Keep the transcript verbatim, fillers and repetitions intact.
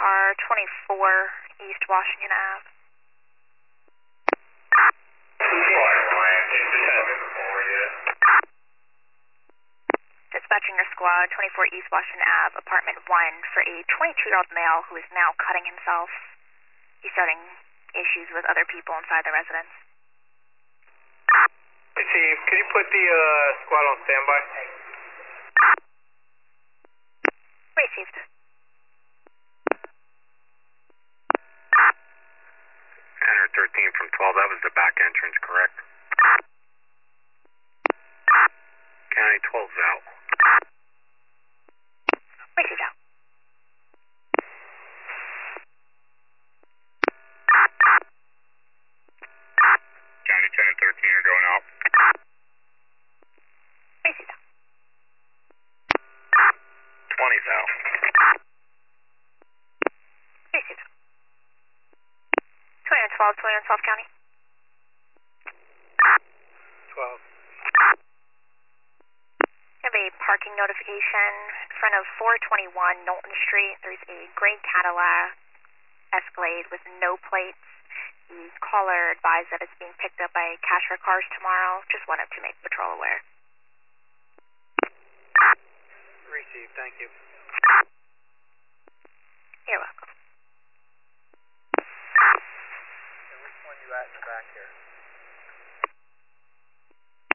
car, twenty-four East Washington Ave. Dispatching your squad, twenty-four East Washington Ave, apartment one, for a twenty-two-year-old male who is now cutting himself. He's starting issues with other people inside the residence. Hey, Chief, could you put the uh, squad on standby? Received. ten or thirteen from twelve, that was the back entrance, correct? County twelve's out. Received out. County ten and thirteen are going out. Received out. twenty's out. Received out. twenty and twelve, twenty and twelve County. twelve. I have a parking notification in front of four twenty-one Knowlton Street. There's a gray Cadillac Escalade with no plates. The caller advised that it's being picked up by cash for cars tomorrow. Just wanted to make patrol aware. Received, thank you.